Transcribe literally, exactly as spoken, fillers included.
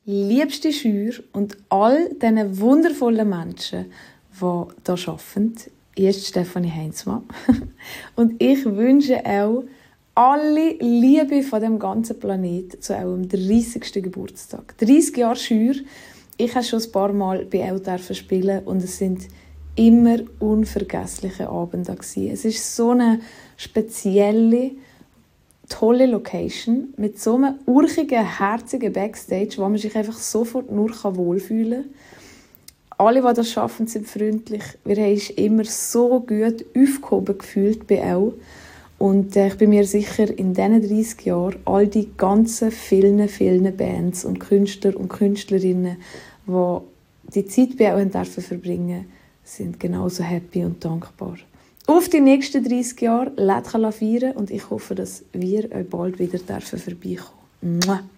liebste Schür und all diesen wundervollen Menschen, die hier arbeiten. Hier ist Stefanie Heinzmann. Und ich wünsche auch alle Liebe von dem ganzen Planeten zu eurem dreißigsten Geburtstag. dreißig Jahre Schür. Ich habe schon ein paar Mal bei euch spielen und es sind immer unvergessliche Abende gewesen. Es ist so eine spezielle, tolle Location mit so einem urchigen, herzigen Backstage, wo man sich einfach sofort nur wohlfühlen kann. Alle, die das schaffen, sind freundlich. Wir haben uns immer so gut aufgehoben gefühlt bei euch. Und äh, ich bin mir sicher, in diesen dreißig Jahren, all die ganzen vielen, vielen Bands und Künstler und Künstlerinnen, die die Zeit bei euch dürfen verbringen, sind genauso happy und dankbar. Auf die nächsten dreißig Jahre, lasst feiern und ich hoffe, dass wir euch bald wieder vorbeikommen dürfen.